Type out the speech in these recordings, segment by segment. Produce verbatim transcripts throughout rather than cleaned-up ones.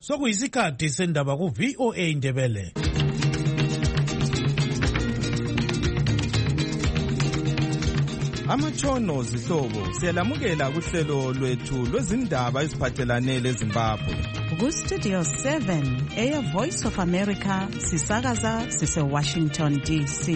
Sokuyisikhathi sendaba ku V O A Indebele. Amatshono zihlobo siyalamukela kuhlelo lwethu lwezindaba eziphathelane leZimbabwe. Ku Studio seven Air Voice of America sisakaza sise Washington D C.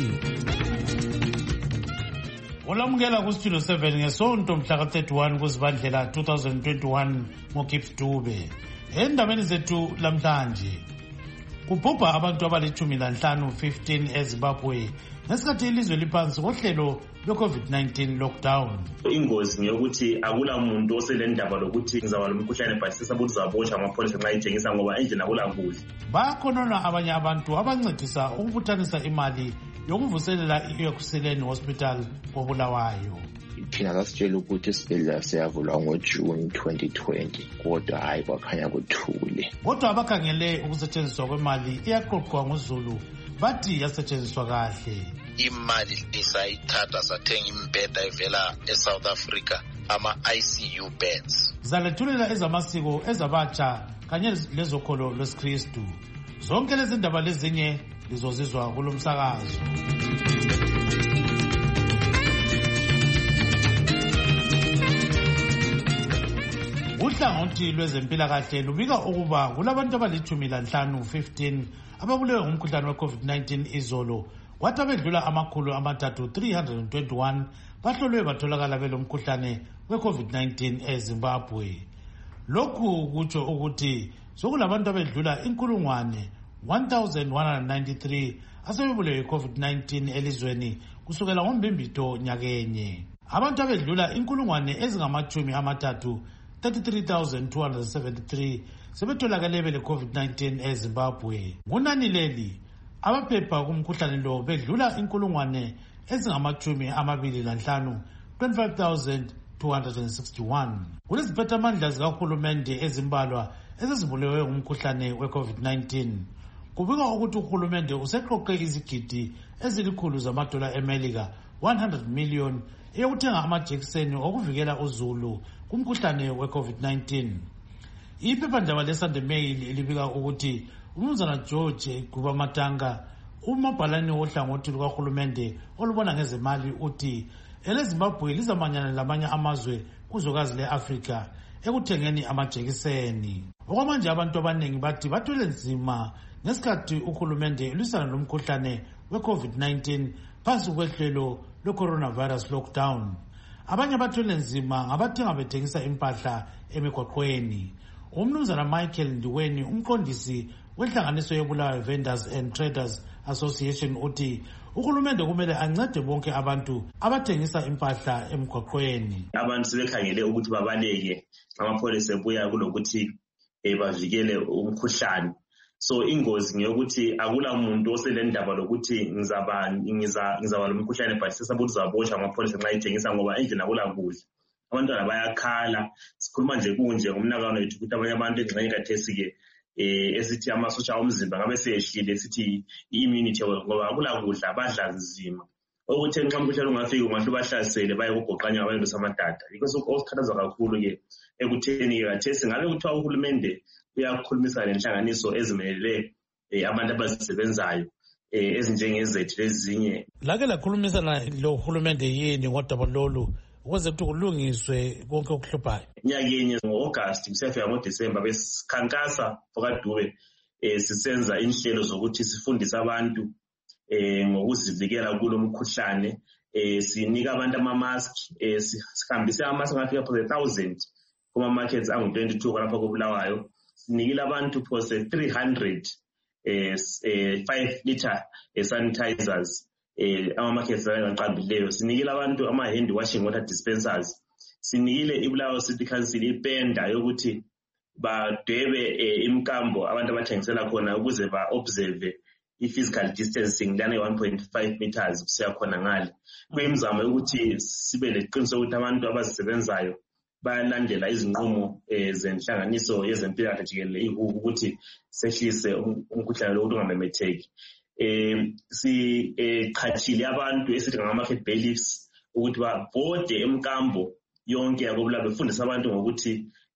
Olamukela ku Studio seven ngesonto mhla thirty-one kuZibandlela twenty twenty-one ngoKips Dube. Endabeni zethu lamhlanje kubhubha abantu abalitshumi lanhlanu fifteen eZimbabwe ngesikhathi ilizwe liphansi kohlelo lwe-COVID nineteen lockdown. Ingozi ngeyokuthi akula muntu oselendaba lokuthi ngizaba lomkhuhlane but sesabona uzaboshwa amapholisa nxa itshengisa ngoba endlini akula kudla. Bakhonona abanye abantu abancedisa ukubuthanisa imali yokuvuselela i-Ekuseni Hospital koBulawayo. Thina sasitshela ukuthi isibhedlela siyavulwa ngoJune twenty twenty kodwa hayi kwakhanya kuthule. Kodwa abakhangele ukusetshenziswa kwemali iyaqoqwa ngoZulu bathi yasetshenziswa kahle. Imali isayithatha sathenga imbheda evela eSouth Africa ama-I C U beds. Zalethulela ezamasiko ezabatsha kanye lezokholo lwesikristu. Zonke lezi ndaba lezinye lizozizwa kulomsakazo. Uhlangothi lwezempilakahle lubika ukuba kulabantu abalitshumi lanhlanu fifteen ababulewe ngumkhuhlane we-COVID nineteen izolo, kwathi abedlula amakhulu amathathu three hundred twenty-one bahlolwe batholakala belomkhuhlane we-COVID nineteen eZimbabwe. Lokhu kutsho ukuthi sokulabantu abedlula inkulungwane one thousand one hundred ninety-three asebebulewe i-COVID nineteen elizweni kusukela ngoMbimbido nyakenye. Abantu abedlula inkulungwane ezingamachumi amathathu thirty-three thousand two hundred seventy-three sebetholakale bele-COVID nineteen eZimbabwe. Ngunani leli abaphepha kumkhuhlane lo bedlula inkulungwane ezingamachumi amabili lanhlanu twenty-five thousand two hundred sixty-one. Kuleziphathamandla zikahulumende ezimbalwa ezizibulewe ngumkhuhlane we-COVID nineteen. Kubika ukuthi uhulumende useqoqe izigidi ezilikhulu zamadola eMelika one hundred million eyokuthenga amajekiseni okuvikela uzulu kumkhuhlane we-COVID nineteen. Iphephandaba leSunday Mail libika ukuthi uMnumzana George Gubamatanga, umabhalane wohlangothi lukahulumende olubona ngezemali, uthi eleZimbabwe lizamanyana lamanye amazwe kuzwekazi le-Afrika ekuthengeni amajekiseni. Okwamanje abantu abaningi bathi bathwele nzima ngesikhathi uhulumende lwisana lomkhuhlane we-COVID nineteen phansi kwehlelo lwe-coronavirus lockdown. Abanye bathwele nzima ngabathenga bethengisa impahla emigwaqweni. UMnumzana Michael Ndiweni, umqondisi wenhlanganiso yoBulawayo Vendors and Traders Association, uthi uhulumende kumele ancede bonke abantu abathengisa impahla emigwaqweni. Abantu sebekhangele ukuthi babaleke amapholisa ebuya kulokuthi bavikele umkhuhlane. So ingozi ngeyokuthi akula muntu oselendaba lokuthi ngizaba ngiza ngizaba lomkhuhlane but sesabona uzaboshwa amapholisa nxa itshengisa ngoba endlini akula kudla. Abantwana bayakhala, sikhuluma nje kunje ngomnakano wethu ukuthi abanye abantu engxenye kathesi ke eh esithi amasotsha omzimba ngabe seyehlile sithi i-immunity ngoba akula kudla badla nzima. Ukuthi nxa umkhuhlane ungafika ungahle bahlasele baye kugoqanya abantu besamadada. Yikho sokusikhathaza kakhulu ke ekutheni ke kathesi ngabe kuthiwa uhulumende uyakhulumisana nenhlanganiso ezimelele abantu abazisebenzayo ezinjengezethu lezinye. Lake lakhulumisana lo hulumende yini ngodaba lolu ukuze ukuthi kulungiswe konke okuhluphayo? Nyakenye ngo-August kusiyafika ngoDisemba besikhankasa fokaDube sisenza inhlelo zokuthi sifundise abantu ngokuzivikela kulo mkhuhlane. Sinika abantu ama-mask, sihambise ama-mask angafika for a thousand kuma-markets angu twenty-two kwalapha koBulawayo. Sinikile abantu phose three hundred five liter sanitizers ama-markets angaqambileyo. Sinikile abantu ama-hand washing water dispensers. Sinikile iBulawayo City Council ipenda yokuthi badwebe imkambo abantu abathengisela khona ukuze ba-observe i-physical distancing lana one point five meters kusiya khona ngale. Kuyimizamo yokuthi sibe leqiniso ukuthi abantu abazisebenzayo bayalandela izinqumo zenhlanganiso yezempilakahle jikelele ukuthi sehlise umkhuhlane lo ungamemetheki. Eh si eqhathile abantu esithi ngama-market bailiffs ukuthi babhode emkambo yonke yakobula befundisa abantu ngokuthi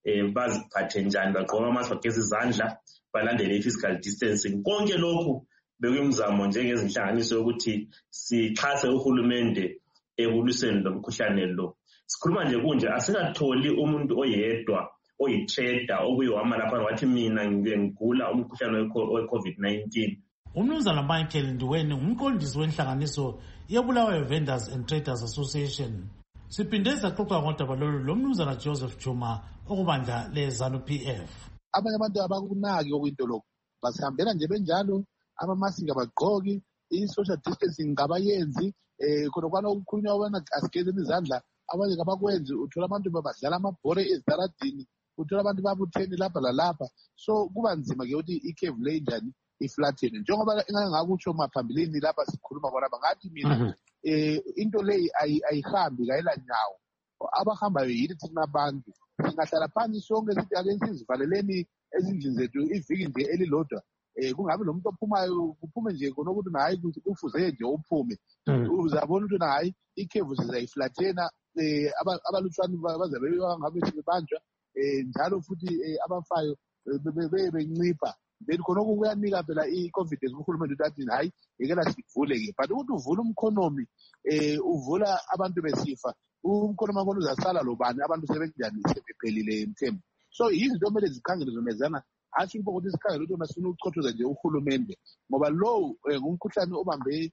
um baziphathe njani, bagqoka amask, bageza izandla, balandele i-physical distancing. Konke lokhu bekuyimizamo njengezinhlanganiso yokuthi sixhase uhulumende ekulwiseni lo mkhuhlane lo. Sikhuluma nje kunje, asikatholi umuntu oyedwa oyi-trader okuyihama lapha wathi mina ngigula umkhuhlane we-COVID nineteen. Umnumzana Michael Ndiweni ngumqondisi wenhlanganiso yeBulawayo Vendors and Traders Association. Siphinde saxoxa ngodaba lolu lo mnumzana Joseph Chuma okubandla le-ZANU P F. Abanye abantu abakunaki okuyinto lokho basihambela nje benjalo, amamasiki abagqoki, i-social distancing ngabayenzi, um khona kwana ukukhulunywa wena asigezeni izandla, abanye kabakwenzi. Uthola abantu badlala amabhore ezitaradini, uthola abantu babutheni lapha lalapha. So kuba nzima ke ukuthi ikhevu le njani iflathene. Njengoba engangakutsho maphambilini lapha sikhuluma khona bangathi mina eh into leyi ayihambi kayela nyawo. Abahambayo yini thina abantu. Singahlala phansi sonke sithi ake sizivaleleni ezindlini zethu iviki nje elilodwa. Eh kungabe lo muntu ophumayo kuphume nje khona ukuthi hayi kufuze nje uphume. Uzabona ukuthi hayi ikhevu sizayiflathena, eh abalutshwana bazabe bangabe sebanjwa, eh njalo futhi abafayo bebe bencipha. Then khona kuyanika phela i-COVID ezihulumeni ukuthi hayi yekela sivule ke, but ukuthi uvula umkhonomi eh uvula abantu besifa, umkhonomi wakho uzasala lobani, abantu sebenjani sebephelile emthembu. So izinto kumele zikhangele zomezana, athi ukuthi sikhangele ukuthi masifuna ukuchothoza nje uhulumende ngoba lo ngumkhuhlane obambe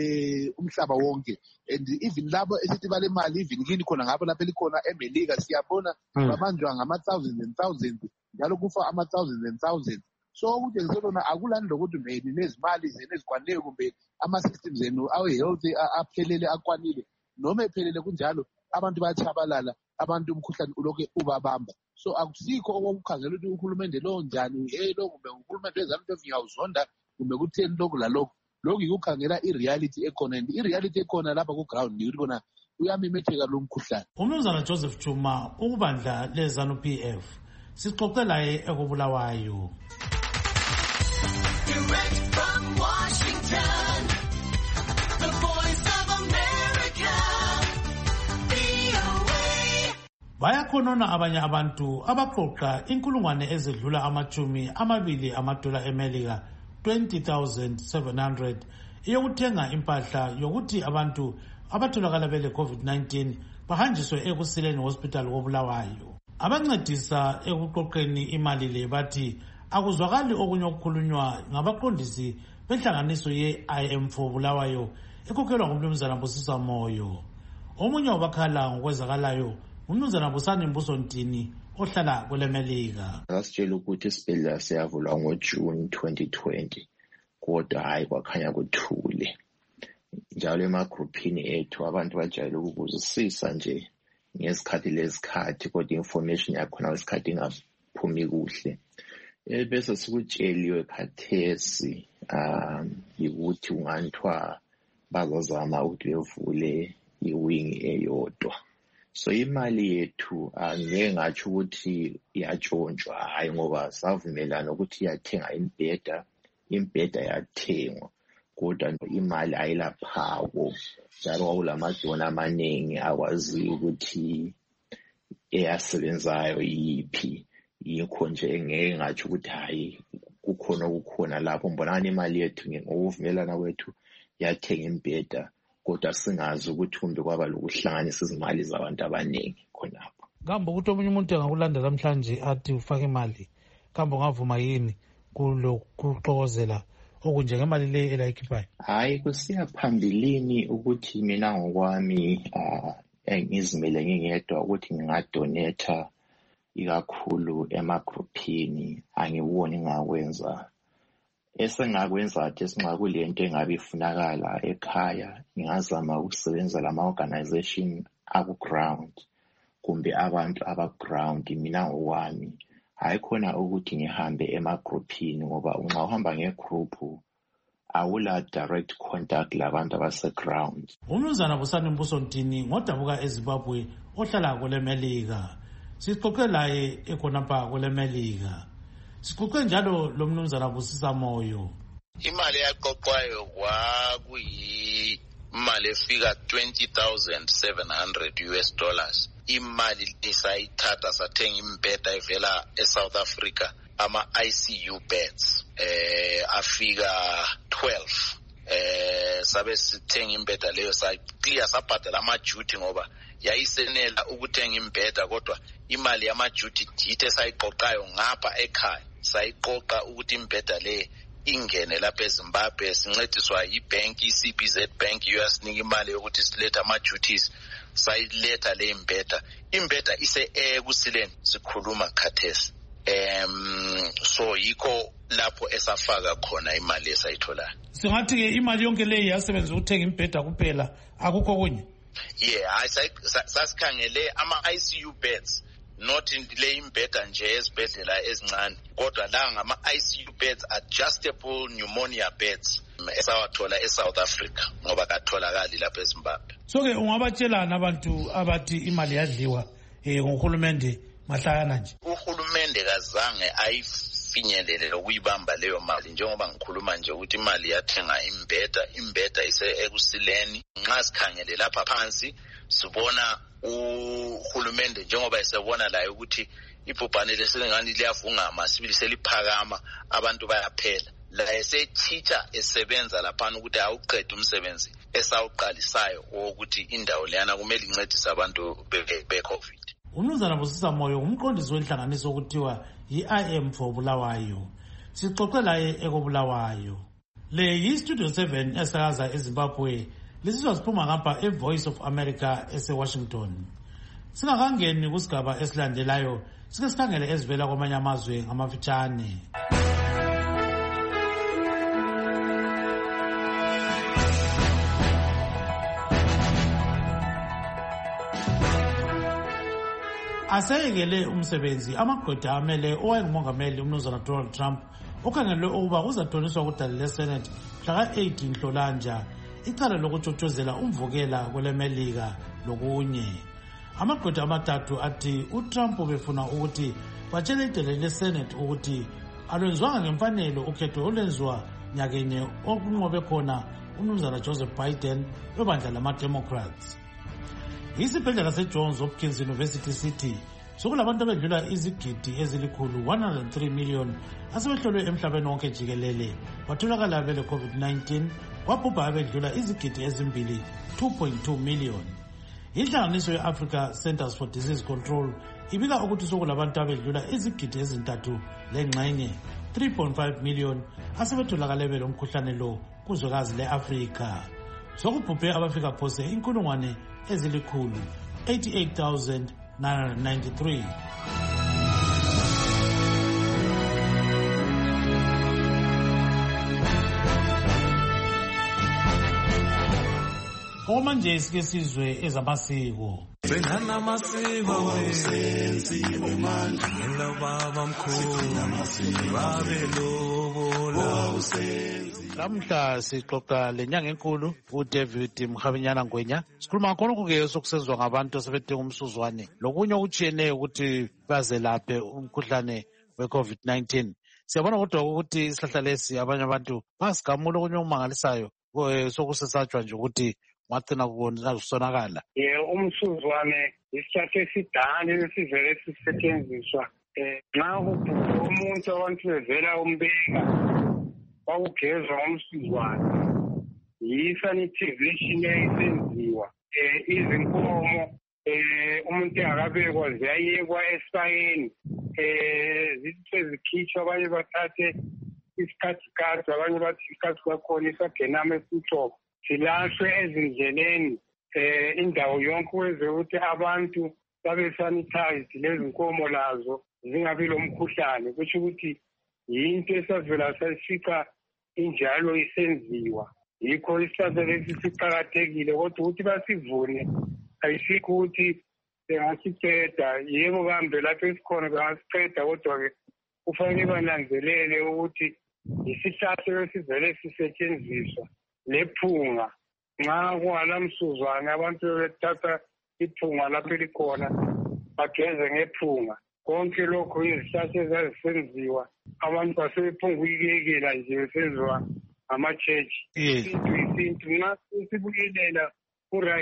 umhlaba wonke, and even labo esithi bale mali even kini khona ngapha lapha likhona eMelika siyabona babanjwa ngama thousands and thousands, njalo kufa ama thousands and thousands. So ukuthi ngiselona akulani lokuthi meni nezimali zenu ezikwanele kumbe ama-systems enu awe-health aphelele akwanile, noma ephelele kunjalo abantu bayachabalala, abantu umkhuhlane ulokhu ubabamba. So akusikho okukhangela ukuthi uhulumende lo njani, hey lo kumbe uhulumende wezanu ngiyawuzonda kumbe kutheni lokhu lalokho. Lokhu yikukhangela i-reality ekhona, and i-reality ekhona lapha ku-ground yikuthi kona uyamemetheka lo mkhuhlane. Umnumzana Joseph Chuma ukubandla le-ZANU P F sixoxe laye ekubulawayo. Direct from Washington, the Voice of America, V O A. Bayakhonona abanye abantu abaqoqa inkulungwane ezedlula amachumi amabili amadola eMelika twenty thousand seven hundred eyokuthenga impahla yokuthi abantu abatholakala bele COVID nineteen bahanjiswe ekusileni hospital koBulawayo. Abancedisa ekuqoqeni imali le bathi akuzwakali okunye okukhulunywa ngabaqondisi benhlanganiso ye-I M four Bulawayo ekhokhelwa ngumnumzana Busisa Moyo. Omunye wabakhala ngokwezakalayo umnumzana Busani Mbusontini ohlala kweleMelika. Ngasitshela ukuthi isibhedlela siyavulwa ngoJune twenty twenty, kodwa hayi kwakhanya kuthule. Njalo emagruphini ethu abantu bajayele ukubuzisisa nje ngesikhathi lesikhathi, kodwa information yakhona ngesikhathi ingaphumi kuhle. Bese sikutsheliwe khathesi um ukuthi unganthwa bazozama ukuthi bevule iwing eyodwa. So imali yethu angeke ngatsho ukuthi iyatshontshwa, hayi ngoba savumelana ukuthi iyathenga imbheda, imbheda yathengwa, kodwa imali ayilaphako. Njalo kwakulamadona amaningi akwazi ukuthi eyasebenzayo yiphi. Yikho nje ngeke ngatsho ukuthi hayi kukhona okukhona lapho. Mbonani imali yethu ngokuvumelana kwethu yathenga imbheda, kodwa singazi ukuthi kumbe kwaba lokuhlanganisa izimali zabantu abaningi khonapho. Kambe ukuthi omunye umuntu engakulanda namhlanje athi ufake imali, kambe ungavuma yini kulokuxokozela okunjengemali le elayikhiphayo? Hayi kusiya phambilini ukuthi mina ngokwami ngizimele ngingedwa ukuthi ngingadonetha ikakhulu emagruphini, angiboni ngakwenza. Esengakwenza athi esinxa kulento engabe ifunakala ekhaya, ngingazama ukusebenza lama-organization aku-ground kumbe abantu aba-ground mina ngowami. Hayi khona ukuthi ngihambe emagruphini ngoba unxa uhamba ngegroup awula direct contact labantu abase-ground. Umnumzana Busani Mbusontini ngodabuka eZimbabwe ohlala kweleMelika. Sixoxe laye ekhonapha kweleMelika. Sixoxe njalo lo mnumzana Busisa Moyo. Imali yaqoqwayo kwakuyimali efika twenty thousand seven hundred U S dollars imali isayithatha sathenga imbheda evela eSouth Africa ama-I C U beds eh afika twelve eh sabe sithenga imbheda leyo sayiclear sabhadala ama-duty ngoba yayisenela ukuthenga imbheda kodwa imali yama-duty jithe sayiqoqayo ngapha ekhaya sayiqoqa ukuthi imbheda le ingene lapha eZimbabwe sincediswa yibank i-C B Z Bank uyasinika imali yokuthi silethe ama-duties sayiletha le imbheda imbheda ise ekusileni sikhuluma khathesi em so yikho lapho esafaka khona imali esayitholayo. Singathi ke imali yonke le yasebenza ukuthenga imbheda kuphela akukho kunye. Yeah, hayi sasikhangele ama-I C U beds not le imbheda nje ezibhedlela ezincane kodwa la ngama-I C U beds adjustable pneumonia beds esawathola eSouth Africa ngoba katholakali lapha eZimbabwe. So ke ungabatshelana abantu abathi imali yadliwa eh ngohulumende mahlayana nje. Uhulumende kazange ayifinyelele ukuyibamba leyo mali njengoba ngikhuluma nje ukuthi imali yathenga imbheda imbheda ise ekusileni nxa sikhangele lapha phansi sibona uhulumende njengoba esebona la ukuthi ibhubhane lesengani liyavungama sibili seliphakama abantu bayaphela la esechitha esebenza lapha ukuthi awuqede umsebenzi esawuqalisayo ukuthi indawo leyana kumele incedise abantu be-COVID. Umnumzana Busisa Moyo umqondisi wenhlanganiso okuthiwa yi-I M for Bulawayo. Sixoxe laye ekobulawayo. Le yi-Studio seven esakaza eZimbabwe. Lisizwa siphuma ngapha e-Voice of America ese-Washington. Singakangeni kusigaba esilandelayo sike sikhangele ezivela kwamanye amazwe ngamafitshane. Aseyekele umsebenzi amagqwetha amele owayengumongameli umnumzana Donald Trump okhangelwe ukuba uzathoniswa kudali leSenate mhla eight Nhlolanja icala lokutshotshozela umvukela kwelemelika lokunye. Amagqwetha amathathu athi uTrump befuna ukuthi batshele idele leSenate ukuthi alwenzwanga ngemfanelo ukhetho olwenziwa nyakenye okunqobe khona umnumzana Joseph Biden webandla lama-Democrats. Isibhedlela seJohns Hopkins University City sokulabantu abedlula izigidi ezilikhulu one hundred three million asebehlolwe emhlabeni wonke jikelele batholakala bele COVID nineteen wabhubha abedlula izigidi ezimbili two point two million. Inhlanganiso ye-Africa Centers for Disease Control ibika ukuthi sokulabantu abedlula izigidi ezintathu lengxenye three point five million asebetholakala bele umkhuhlane lo kuzwekazi le-Afrika. Sokubhubhe abafika phose inkulungwane ezilikhulu eighty-eight thousand nine hundred ninety-three. Omanje sike sizwe ezamasiko. Benana masiko wesenziwe manje ngilababa mkhulu babelobola usenzi. Lamhla sixoxa lenyanga enkulu uDavid Mkhabinyana Ngwenya sikhuluma khona ke sokusezwa ngabantu asebedinga umsuzwane lokunye okutshiyeneyo ukuthi bazelaphe umkhuhlane we-COVID nineteen. Siyabona kodwa ukuthi isihlahla lesi abanye abantu basigamula okunye okumangalisayo sokusesatshwa nje ukuthi wagcina kusonakala. Yebo, umsuzwane isihlahla esidala esivele sisetshenziswa nxa kubhubha umuntu abantu bevela umbeka kwakugezwa ngomsuzwane yi-sanitization eyayisenziwa izinkomo umuntu engakabekwa ziyayekwa esayeni zikhitshwa abanye bathathe isikhathikhathi abanye bathi isikhathi kwakhona isagenama esithobo zilahlwe ezindleleni indawo yonke ukwenzela ukuthi abantu babe sanitized lezi nkomo lazo zingabi lo mkhuhlane kusho ukuthi yinto esavela sayifica injalo isenziwa yikho isihlahla lesi siqakathekile kodwa ukuthi basivune ayisikho ukuthi bengasiceda yebo kambe lapho esikhona bengasiceda kodwa-ke kufanele bananzelele ukuthi isihlahla esivele sisetshenziswa lephunga nxa kungalamsuzwane abantu bethatha iphunga lapho elikhona bageze ngephunga konke lokho izihlahla ezazisenziwa abantu basebephunga ukuyekela nje besenziwa ngama-church isintu isintu nxa sibuyelela ku-right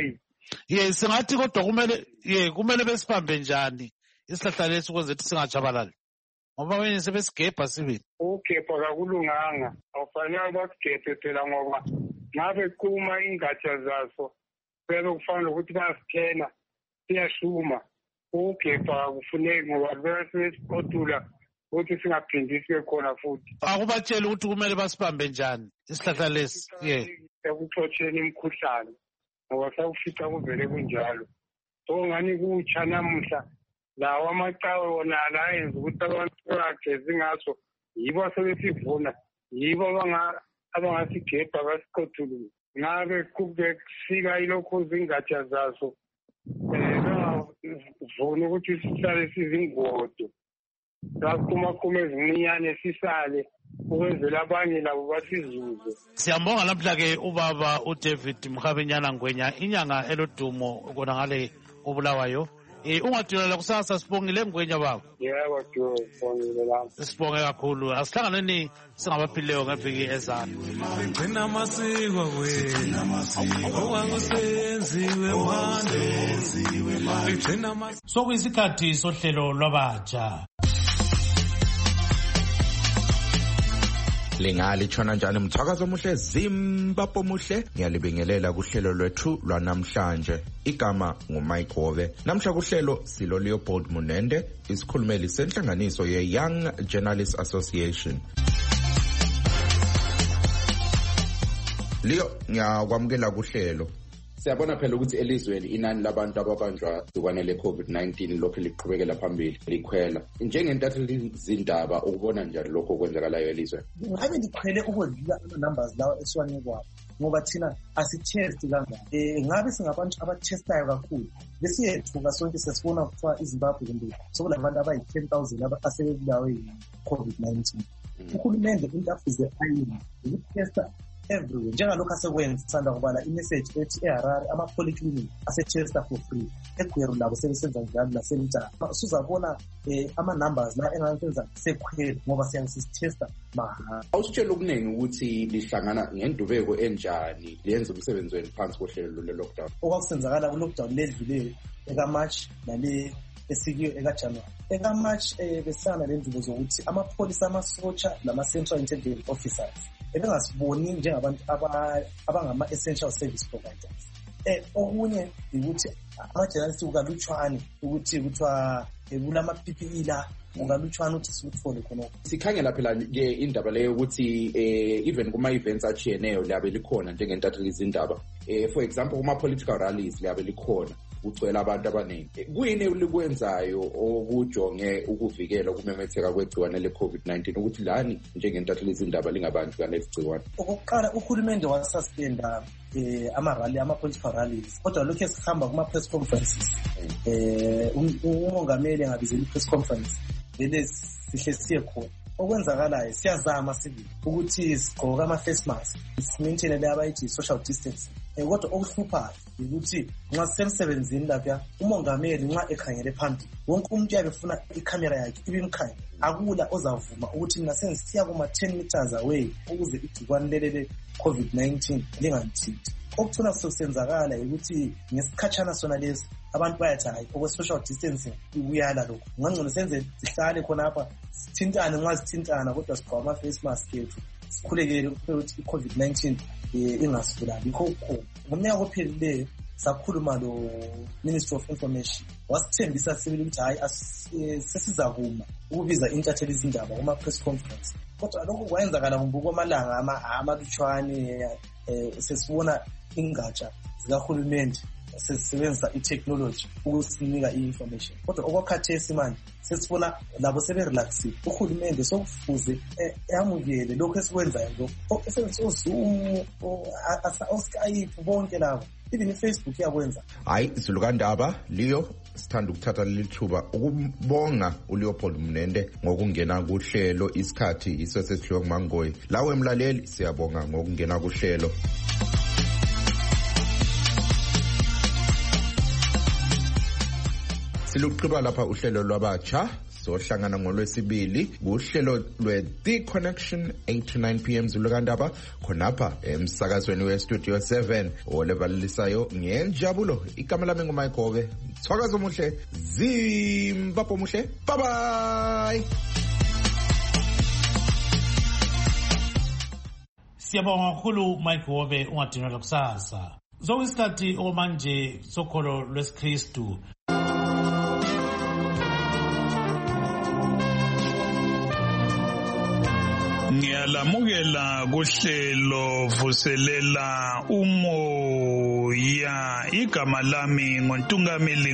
ye singathi kodwa kumele ye kumele besibambe njani isihlahla lesi ukuze ukuthi singajabalali ngoba abanye sebesigebha sibili. Ukugebha kakulunganga, awufanele basigebhe phela ngoba ngabe kuma ingatsha zaso bebe kufanele ukuthi basithena siyashuma. Ukugebha kufuneki ngoba bese sipotula ukuthi singaphindi sibe khona futhi. Akubatshela ukuthi kumele basibambe njani isihlahla lesi ye ekuxotsheni imikhuhlane ngoba sakufica kuvele kunjalo. So ngani kutsha namuhla lawa amacawe wona la yenza ukuthi abantu bagezi ngaso yibo sebesivuna yibo abangasigebha basiqothulule. Ngabe kube kufika ilokhu zingatsha zaso vuna ukuthi sihlale sizingodo sakumakhume ezincinyane sisale ukwenzela abanye labo basizuze. Siyambonga namhla-ke ubaba uDavid Mkhabenyana Ngwenya inyanga elodumo kona ngale obulawayo. Eh ungadulela kusasa sibongile Ngwenya baba. Yebo Joe, sibongile lapho. Sibonge kakhulu. Asihlanganeni singabaphileyo ngeviki ezayo. Gcina amasiko wena. Okwakusenziwe manje. Gcina amasiko. Sokuyisikhathi sohlelo lwabatsha. Lingali tshona njani mthakazo omuhle Zimbabwe omuhle ngiyalibingelela kuhlelo lwethu lwanamhlanje igama nguMike Hove. Namhla kuhlelo silo Leopold Munende isikhulumeli senhlanganiso ye Young Journalists Association. Leo ngiyakwamukela kuhlelo. Siyabona phela ukuthi elizweni inani labantu ababanjwa igciwane le-COVID nineteen lokhu liqhubekela phambili likhwela. Njengentatheli zindaba ukubona njani lokho okwenzakalayo elizweni? Ngabe ndiqhele ukudlula ama-numbers lawa esiwane kwabo ngoba thina asithesti kangaka. Um ngabe singabantu abathestayo kakhulu besiyethuka sonke sesibona kuthiwa iZimbabwe kumbe sokulabantu abayi-ten thousand asebebulawe yi-COVID nineteen. Uhulumende into afuze ayenze ukuthesta everywhere. Njengalokhu asekwenza sanda kubala imessage ethi eHarare ama-polyclinic ase-testa for free. eGweru labo sebesenza njalo naseMthatha. Usuzabona um ama-numbers la engasenza sekhwele ngoba siyabe sisithesta mahhala. Awusitshela okuningi ukuthi lihlangana ngendubeko enjani liyenza umsebenzi wenu phansi kohlelo le-lockdown. Okwakusenzakala ku-lockdown ledluleyo eka-March nale esikiyo eka-January. Eka-March um besana le nzubo zokuthi amapholisa amasotsha lama-Central Intelligence Officers ebengasiboni njengabantu abangama-essential service providers. Eh okunye ukuthi ama-journalists ukalutshwane ukuthi kuthiwa kulama-P P E la ungalutshwana ukuthi sikuthole khonokho. Sikhangela phela ke indaba leyo ukuthi eh even kuma-events achiyeneyo liyabe likhona njengentatheli zindaba. Eh for example kuma-political rallies liyabe likhona kugcwele abantu abaningi. Kuyini elikwenzayo okujonge ukuvikela ukumemetheka kwegciwane le-COVID nineteen ukuthi lani njengentatheli zindaba lingabantu kaneli gciwane? Okokuqala uhulumende wasuspenda eh ama-rally ama-political rallies kodwa lokhu esihamba kuma-press conferences eh umongameli engabizela i-press conference vele sihle siye khona. Okwenzakalayo siyazama sibili ukuthi sigqoke ama-face mask simaintaine le abayithi social distancing. Eh kodwa okuhluphayo ukuthi nxa sisemsebenzini lapha umongameli nxa ekhangele phambili wonke umuntu uyabe efuna ikhamera yakhe ibimkhanye. Akula ozavuma ukuthi mina sengisiya kuma-ten meters away ukuze igciwane leli le-COVID nineteen lingangithinti. Okuthina sokusenzakala ukuthi ngesikhatshana sona lesi abantu bayathi hayi okwe-social distancing kuyala lokhu ngangcono senze sihlale khonapha sithintane nxa sithintana kodwa sigqoka ama-face mask ethu sikhulekele ukuthi i-COVID nineteen ingasibulali. Yikho kukhona ngomnyaka ophelileyo sakhuluma lo Ministry of Information wasithembisa sibili ukuthi hayi sesizakuma ukubiza intatheli izindaba kuma-press conference kodwa lokho kwayenzakala ngombuko amalanga amalutshwane. Sesibona ingatsha zikahulumende sesisebenzisa i-technology ukusinika i-information kodwa okwakhathesi manje sesibona labo seberelaxile. Uhulumende sokufuze yamukele lokhu esikwenzayo lokho esebenzisa oZoom o-Skype bonke labo even iFacebook iyakwenza. Hayi Zulukandaba Leo sithanda ukuthatha leli thuba ukubonga uLeopold Munende ngokungena kuhlelo isikhathi isesesihlo kumangoyi. Lawe emlaleli siyabonga ngokungena kuhlelo. Siluqhiba lapha uhlelo lwabatsha sohlangana ngolwesibili kuhlelo lwe-The Connection eight to nine p m Zulukandaba khonapha emsakazweni we-Studio seven olebalilisayo ngenjabulo. Igama lami nguMike Gove. Mthwakazo muhle, Zimbabwe muhle. Bye bye. Siyabonga kakhulu Mike Gove, ungadinwa kusasa. Zokusikhathi omanje sokholo lwesikristu. Ngiyalamukela kuhlelo vuselela umoya. Igama lami ngoNtungameli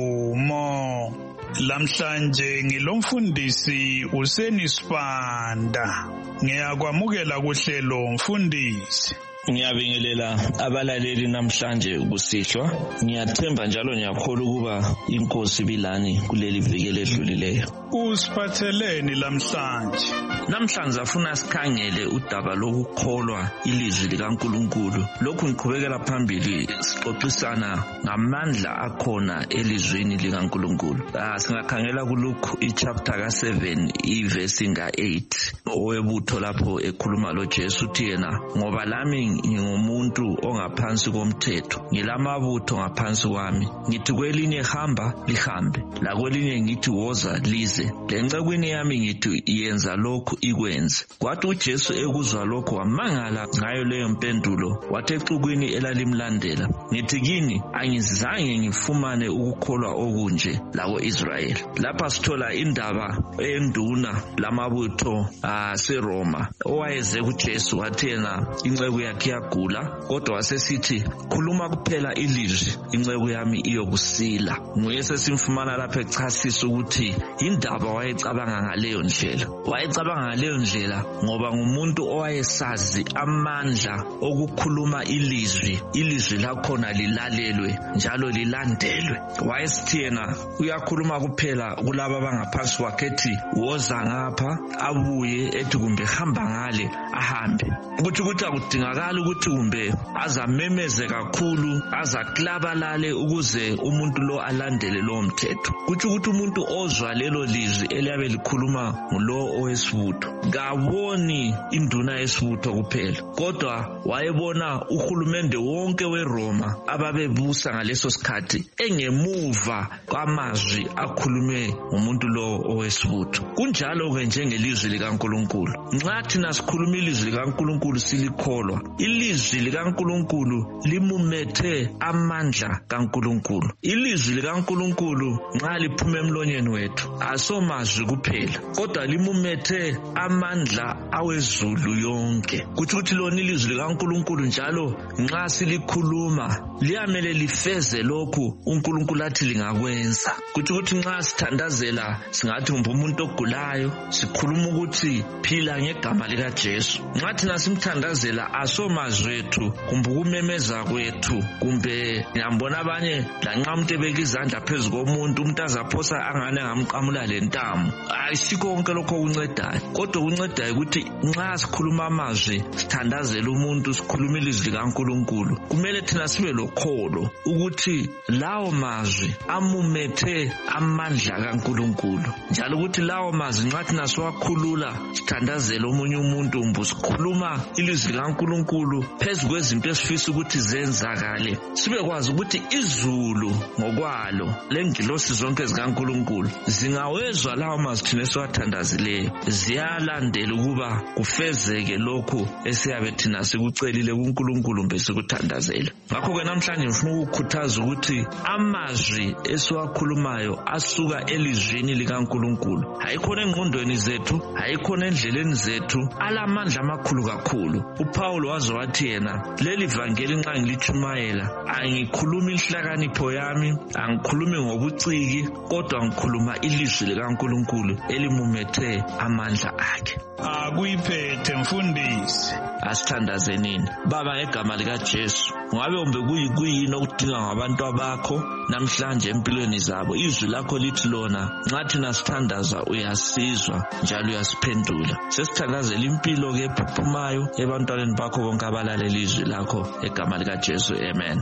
Nkumo. Lamhlanje ngilomfundisi Useni Sibanda. Ngiyakwamukela kuhlelo mfundisi. Ngiyabingelela abalaleli namhlanje kusihlwa. Ngiyathemba njalo ngiyakholwa ukuba inkosi bilani kuleli viki ledlulileyo. Usiphatheleni lamhlanje? Namhlanje afuna sikhangele udaba lokukholwa ilizwi likaNkulunkulu. Lokhu ngiqhubekela phambili sixoxisana ngamandla akhona elizwini likaNkulunkulu. Ah singakhangela kuLuke ichapter ka seven iverse nga eight. Owebutho lapho ekhuluma lo Jesu uthi yena ngoba lami ngingumuntu ongaphansi komthetho, ngilamabutho ngaphansi kwami, ngithi kwelinye hamba lihambe, la kwelinye ngithi woza lize, lencekwini yami ngithi yenza lokhu ikwenze. Kwathi uJesu ekuzwa lokho wamangala ngayo leyo mpendulo, wathi exukwini elalimlandela, ngithi kini angizange ngifumane ukukholwa okunje lako Israyeli. Lapha sithola indaba enduna lamabutho aseRoma owayeze kuJesu wathi yena inceku yakhe yagula, kodwa wasesithi khuluma kuphela ilizwi inceku yami iyokusila. Nguye sesimfumana lapha echasisa ukuthi indaba wayecabanga ngaleyo ndlela. Wayecabanga ngaleyo ndlela ngoba ngumuntu owayesazi amandla okukhuluma ilizwi, ilizwi lakhona lilalelwe njalo lilandelwe. Wayesithi yena uyakhuluma kuphela kulabo abangaphansi kwakhe ethi woza ngapha abuye, ethi kumbe hamba ngale ahambe. Ukuthi ukuthi akudingakala ukuthi kumbe azamemeze kakhulu, azaklabalale ukuze umuntu lo alandele lo mthetho. Kuthi ukuthi umuntu ozwa lelo lizwi eliyabe likhuluma ngulo owesibutho ngaboni induna yesibutho kuphela, kodwa wayebona uhulumende wonke weRoma ababebusa ngaleso sikhathi engemuva kwamazwi akhulume ngumuntu lo owesibutho. Kunjalo ke njengelizwi likaNkulunkulu. Nxa thina sikhuluma ilizwi likaNkulunkulu silikholwa, ilizwi likaNkulunkulu limumethe amandla kaNkulunkulu. Ilizwi likaNkulunkulu nxa liphuma emlonyeni wethu asomazwi kuphela, kodwa limumethe amandla awezulu yonke. Kuthi ukuthi lona ilizwi likaNkulunkulu njalo nxa silikhuluma liyamele lifeze lokhu uNkulunkulu athi lingakwenza. Kuthi ukuthi nxa sithandazela singathi kumbe umuntu ogulayo sikhuluma ukuthi phila ngegama likaJesu. Nxa thina simthandazela asomazwi wethu kumbe kumemeza kwethu, kumbe ngiyambona abanye lanxa umuntu ebeka izandla phezu komuntu umuntu azaphosa angane ngamqamula lentamo. Ayisikho konke lokho kuncedayo, kodwa kuncedayo ukuthi nxa sikhuluma amazwi sithandazela umuntu, sikhuluma ilizwi likaNkulunkulu, kumele thina sibe lokholo ukuthi lawo mazwi amumethe amandla kaNkulunkulu, njalo ukuthi lawo mazwi nxa thina siwakhulula sithandazela omunye umuntu kumbe sikhuluma ilizwi likaNkulunkulu phezu kwezinto esifisa ukuthi zenzakale, sibe kwazi ukuthi izulu ngokwalo lengilosi zonke zikaNkulunkulu zingawezwa lawo mazwi thina esiwathandazileyo, ziyalandela ukuba kufezeke lokhu esiyabe thina sikucelile kuNkulunkulu mbe sikuthandazela. Ngakho ke namhlanje ngifuna ukukhuthaza ukuthi amazwi esiwakhulumayo asuka elizwini likaNkulunkulu, hayikhona engqondweni zethu, hayikhona endleleni zethu, alamandla amakhulu kakhulu. uPaul wazo wathi yena leli vangeli nxa ngilichumayela angikhulumi inhlakanipho yami, angikhulumi ngobuciki, kodwa ngikhuluma ilizwi likaNkulunkulu elimumethe amandla akhe. Akuyiphethe mfundisi. Asithandazenini. Baba ngegama likaJesu, ngabe umbe kuyikuyini okudinga ngabantu abakho namhlanje empilweni zabo, izwi lakho lithi lona nxa thina sithandaza uyasizwa njalo uyasiphendula. Sesithandazela impilo ke ephuphumayo ebantwaneni bakho bonke abalalela izwi lakho egama likaJesu, amen.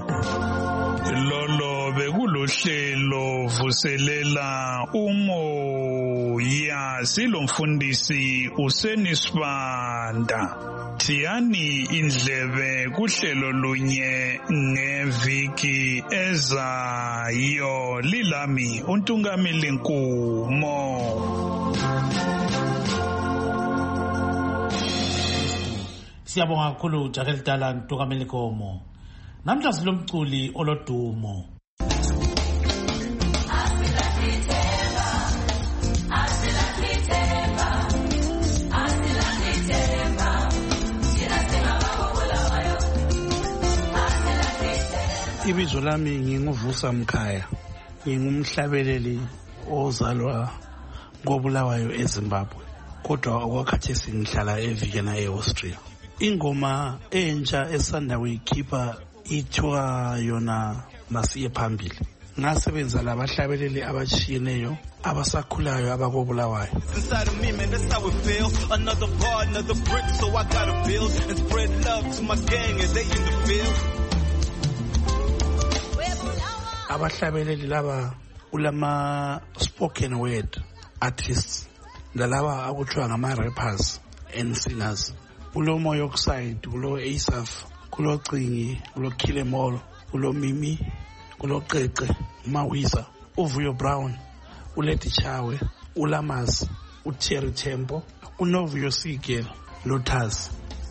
Lolo bekulohlelo vuselela umoya. silomfundisi uSenisibanda. Thiyani indlebe kuhlelo lunye ngeviki ezayo. Lilami uNtungamili Nkumo. Siyabonga kakhulu Jakeli Dala Ntungamili Nkumo. Namhla silomculi olodumo. Ibizo lami nginguvusa Mkhaya. Ngingumhlabeleli ozalwa ngoBulawayo eZimbabwe. Kodwa okwakhathesi ngihlala eVienna eAustria. Ingoma entsha esanda kuyikhipha ithiwa yona Masiye Phambili. Ngasebenza labahlabeleli abatshiyeneyo abasakhulayo abakoBulawayo. Inside of me, man, that's how it feels. Another bar, another brick, so I gotta build and spread love to my gang as they in the field. Abahlabeleli laba ulama spoken word artists nalaba akuthiwa ngama rappers and singers. Kulo Moyoxide, kulo Asaf, kulo Cingi, kulo Kilemolo, kulo Mimi, kulo Qeqe, Mawisa, uVuyo Brown, uLeti Chawe, uLamas, uThierry Tempo, uNovuyo Sigel, Lotus.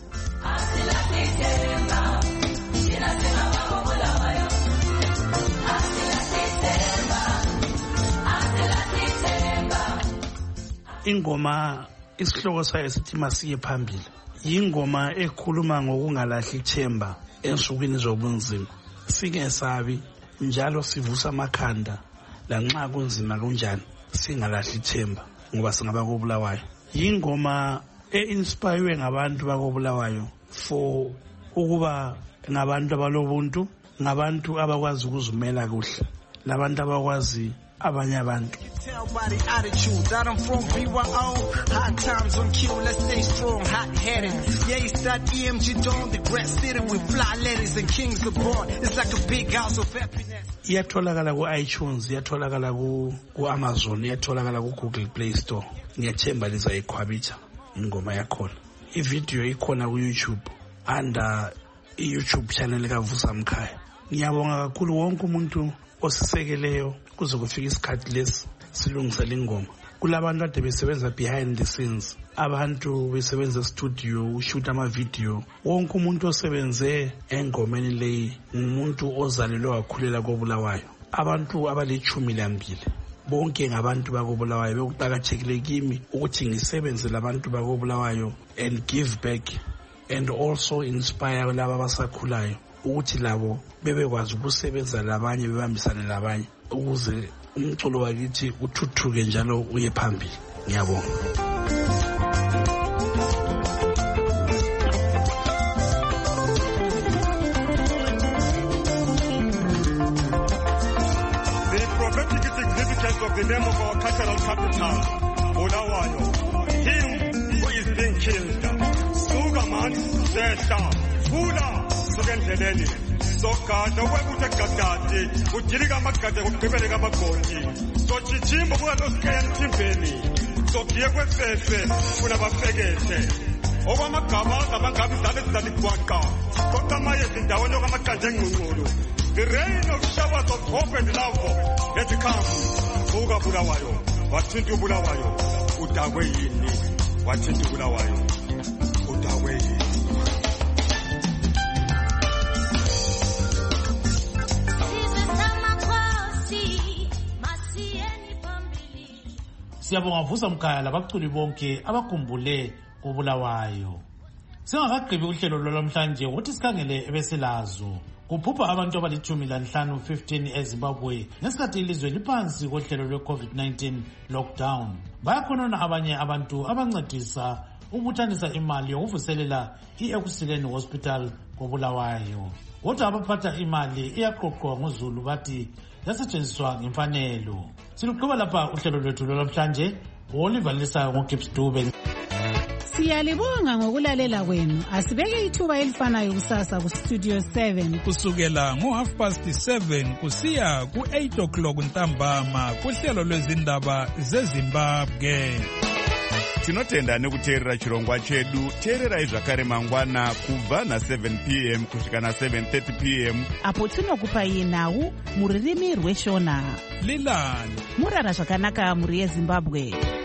Ingoma isihloko sayo sithi Masiye Phambili. Yingoma ekhuluma ngokungalahli ithemba ensukwini zobunzima. Singesabi njalo sivusa amakhanda lanxa kunzima kunjani singalahli ithemba ngoba singaba koBulawayo. Yingoma einspirewe ngabantu bakoBulawayo for ukuba ngabantu abalobuntu, ngabantu abakwazi ukuzimela kuhle, labantu abakwazi abanye abantu. Tell by the attitude that I'm from B Y O. Hard times on cue, let's stay strong, hot-headed. Yeah, it's that E M G Dome, the great city with fly ladies and kings are born. It's like a big house of happiness. Iyatholakala ku iTunes, iyatholakala ku ku Amazon, iyatholakala ku Google Play Store. Ngiyathemba lizayikhwabitha ingoma yakhona. Ivideo ikhona ku YouTube under i-YouTube channel kaVusa Mkhaya. Ngiyabonga kakhulu wonke umuntu osisekeleyo kuze kufika isikhathi lesi silungisela ingoma. Kulabantu ade besebenza behind the scenes, abantu besebenza studio ushoot ama video. Wonke umuntu osebenze engomeni leyi umuntu ozalelwe wakhulela koBulawayo. Abantu abalithumi lambili bonke ngabantu bakoBulawayo. Bekuqakathekile kimi ukuthi ngisebenze labantu bakoBulawayo and give back and also inspire laba abasakhulayo ukuthi labo bebekwazi ukusebenza labanye bebambisane labanye ukuze umculo wakithi uthuthuke njalo uye phambili. Ngiyabonga. The prophetic significance of the name of our cultural capital, Bulawayo, him who is being killed. Sugaman, Sesha, Fula, Sugan sokada wekuthi gadade ujilika amagade ukugqibeleka amagoli sochijimba kuyato sikaya emthimbeni sogiye kwefefe funa bafekethe okwamagaba zamangabi zale zizaligwaqa kodwa maye zindawo yokamaqanje engqungqulu. The rain of showers of hope and love has come. Buka Bulawayo wathinta uBulawayo udakwe yini wathinta uBulawayo udakwe yini. Siyabonga Vusa Mkhaya labaculi bonke abakhumbule koBulawayo. Singakagqibi uhlelo lolomhlanje ukuthi sikhangele ebesilazo. Kuphupha abantu abalithumi lanhlanu fifteen eZimbabwe ngesikhathi ilizwe liphansi kohlelo lwe-COVID nineteen lockdown. Bayakhonona abanye abantu abancedisa ukubuthanisa imali yokuvuselela i-Ekusileni Hospital koBulawayo. Kodwa abaphatha imali iyaqoqwa ngoZulu bathi yasetshenziswa ngemfanelo. Siluqhuba lapha uhlelo lwethu lolomhlanje Oliver Lisa ngoGibbs Dube. Siyalibonga ngokulalela kwenu. Asibeke ithuba elifanayo kusasa ku Studio seven kusukela ngo half past seven kusiya ku eight o'clock ntambama kuhlelo lwezindaba zeZimbabwe. tinotenda nekuteerera chirongwa chedu. Teererai zvakare mangwana kubva na-seven p m kusvika na-seven thirty p m apo tinokupai nhau mururimi rweshona. Leland murara zvakanaka muri yeZimbabwe.